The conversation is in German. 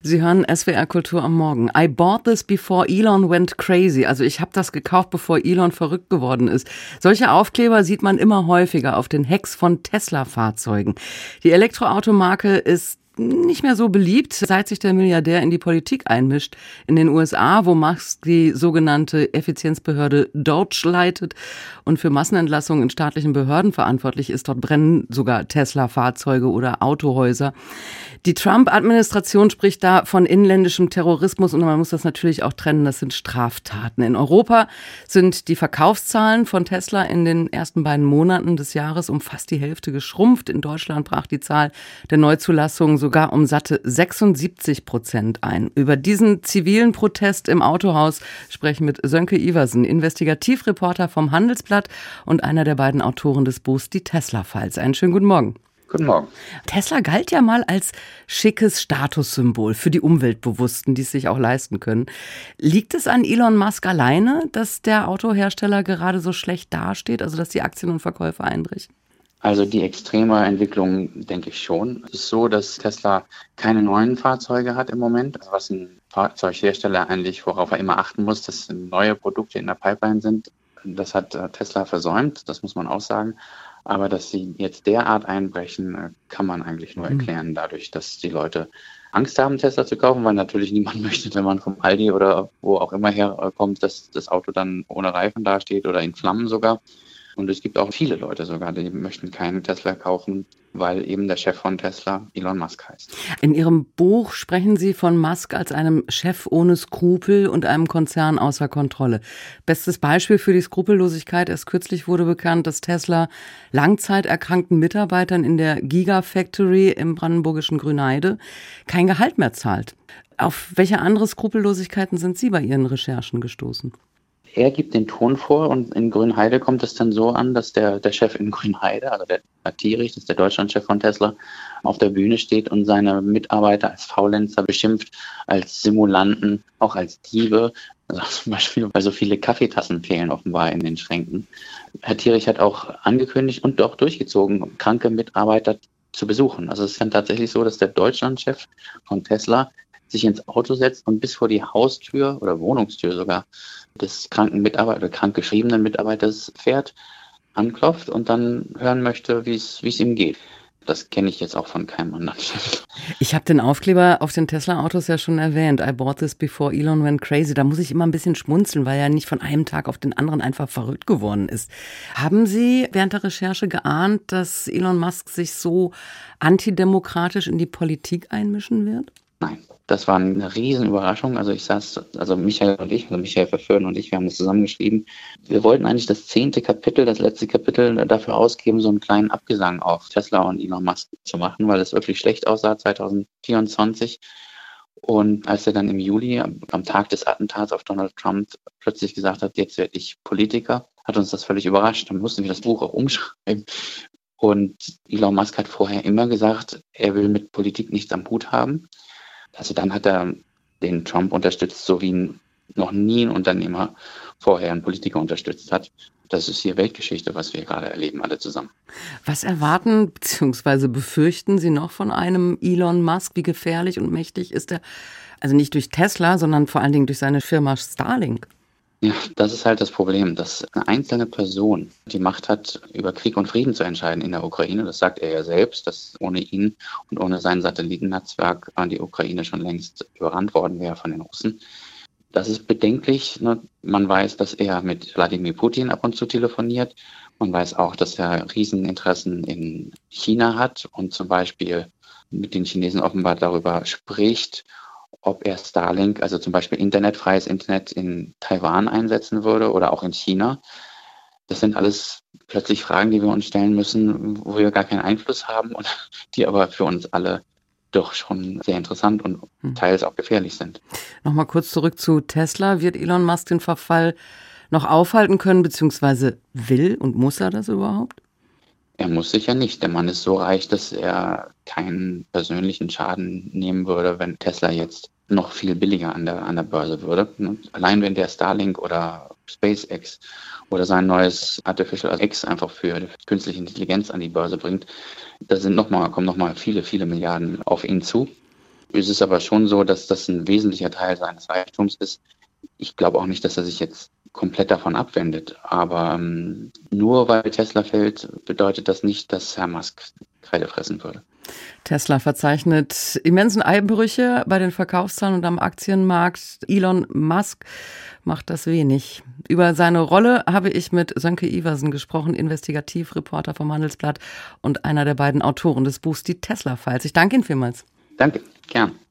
Sie hören SWR Kultur am Morgen. I bought this before Elon went crazy. Also ich habe das gekauft, bevor Elon verrückt geworden ist. Solche Aufkleber sieht man immer häufiger auf den Hecks von Tesla-Fahrzeugen. Die Elektroautomarke ist nicht mehr so beliebt, seit sich der Milliardär in die Politik einmischt. In den USA, wo Musk die sogenannte Effizienzbehörde DOGE leitet und für Massenentlassungen in staatlichen Behörden verantwortlich ist, dort brennen sogar Tesla-Fahrzeuge oder Autohäuser. Die Trump-Administration spricht da von inländischem Terrorismus und man muss das natürlich auch trennen, das sind Straftaten. In Europa sind die Verkaufszahlen von Tesla in den ersten beiden Monaten des Jahres um fast die Hälfte geschrumpft. In Deutschland brach die Zahl der Neuzulassungen sogar um satte 76% ein. Über diesen zivilen Protest im Autohaus sprechen mit Sönke Iversen, Investigativreporter vom Handelsblatt und einer der beiden Autoren des Buchs Die Tesla-Files. Einen schönen guten Morgen. Guten Morgen. Tesla galt ja mal als schickes Statussymbol für die Umweltbewussten, die es sich auch leisten können. Liegt es an Elon Musk alleine, dass der Autohersteller gerade so schlecht dasteht, also dass die Aktien und Verkäufe einbrechen? Also die extreme Entwicklung denke ich schon. Es ist so, dass Tesla keine neuen Fahrzeuge hat im Moment. Also was ein Fahrzeughersteller eigentlich, worauf er immer achten muss, dass neue Produkte in der Pipeline sind. Das hat Tesla versäumt, das muss man auch sagen. Aber dass sie jetzt derart einbrechen, kann man eigentlich nur erklären dadurch, dass die Leute Angst haben, Tesla zu kaufen, weil natürlich niemand möchte, wenn man vom Aldi oder wo auch immer herkommt, dass das Auto dann ohne Reifen dasteht oder in Flammen sogar. Und es gibt auch viele Leute sogar, die möchten keinen Tesla kaufen, weil eben der Chef von Tesla Elon Musk heißt. In Ihrem Buch sprechen Sie von Musk als einem Chef ohne Skrupel und einem Konzern außer Kontrolle. Bestes Beispiel für die Skrupellosigkeit: Erst kürzlich wurde bekannt, dass Tesla langzeiterkrankten Mitarbeitern in der Gigafactory im brandenburgischen Grünheide kein Gehalt mehr zahlt. Auf welche andere Skrupellosigkeiten sind Sie bei Ihren Recherchen gestoßen? Er gibt den Ton vor und in Grünheide kommt es dann so an, dass der Chef in Grünheide, also der Thierich, das ist der Deutschlandchef von Tesla, auf der Bühne steht und seine Mitarbeiter als Faulenzer beschimpft, als Simulanten, auch als Diebe. Also zum Beispiel, weil so viele Kaffeetassen fehlen offenbar in den Schränken. Herr Thierich hat auch angekündigt und auch durchgezogen, kranke Mitarbeiter zu besuchen. Also es ist dann tatsächlich so, dass der Deutschlandchef von Tesla sich ins Auto setzt und bis vor die Haustür oder Wohnungstür sogar des kranken Mitarbeiters oder krankgeschriebenen Mitarbeiters fährt, anklopft und dann hören möchte, wie es ihm geht. Das kenne ich jetzt auch von keinem anderen Chef. Ich habe den Aufkleber auf den Tesla-Autos ja schon erwähnt. I bought this before Elon went crazy. Da muss ich immer ein bisschen schmunzeln, weil er nicht von einem Tag auf den anderen einfach verrückt geworden ist. Haben Sie während der Recherche geahnt, dass Elon Musk sich so antidemokratisch in die Politik einmischen wird? Nein, das war eine Riesenüberraschung. Also Michael Verföhren und ich, wir haben das zusammengeschrieben. Wir wollten eigentlich das 10. Kapitel, das letzte Kapitel dafür ausgeben, so einen kleinen Abgesang auf Tesla und Elon Musk zu machen, weil es wirklich schlecht aussah 2024. Und als er dann im Juli, am Tag des Attentats auf Donald Trump, plötzlich gesagt hat, jetzt werde ich Politiker, hat uns das völlig überrascht. Dann mussten wir das Buch auch umschreiben. Und Elon Musk hat vorher immer gesagt, er will mit Politik nichts am Hut haben. Also dann hat er den Trump unterstützt, so wie noch nie ein Unternehmer vorher einen Politiker unterstützt hat. Das ist hier Weltgeschichte, was wir gerade erleben, alle zusammen. Was erwarten bzw. befürchten Sie noch von einem Elon Musk? Wie gefährlich und mächtig ist er? Also nicht durch Tesla, sondern vor allen Dingen durch seine Firma Starlink. Ja, das ist halt das Problem, dass eine einzelne Person die Macht hat, über Krieg und Frieden zu entscheiden in der Ukraine. Das sagt er ja selbst, dass ohne ihn und ohne sein Satellitennetzwerk die Ukraine schon längst überrannt worden wäre von den Russen. Das ist bedenklich. Ne? Man weiß, dass er mit Wladimir Putin ab und zu telefoniert. Man weiß auch, dass er Rieseninteressen in China hat und zum Beispiel mit den Chinesen offenbar darüber spricht, ob er Starlink, also zum Beispiel freies Internet in Taiwan einsetzen würde oder auch in China. Das sind alles plötzlich Fragen, die wir uns stellen müssen, wo wir gar keinen Einfluss haben und die aber für uns alle doch schon sehr interessant und teils auch gefährlich sind. Nochmal kurz zurück zu Tesla. Wird Elon Musk den Verfall noch aufhalten können, beziehungsweise will und muss er das überhaupt? Er muss sicher nicht. Der Mann ist so reich, dass er keinen persönlichen Schaden nehmen würde, wenn Tesla jetzt noch viel billiger an der Börse würde. Allein wenn der Starlink oder SpaceX oder sein neues Artificial X einfach für künstliche Intelligenz an die Börse bringt, da kommen noch mal viele, viele Milliarden auf ihn zu. Es ist aber schon so, dass das ein wesentlicher Teil seines Reichtums ist. Ich glaube auch nicht, dass er sich jetzt komplett davon abwendet. Aber nur weil Tesla fällt, bedeutet das nicht, dass Herr Musk Kreide fressen würde. Tesla verzeichnet immensen Einbrüche bei den Verkaufszahlen und am Aktienmarkt. Elon Musk macht das wenig. Über seine Rolle habe ich mit Sönke Iversen gesprochen, Investigativreporter vom Handelsblatt und einer der beiden Autoren des Buchs Die Tesla-Files. Ich danke Ihnen vielmals. Danke, gern.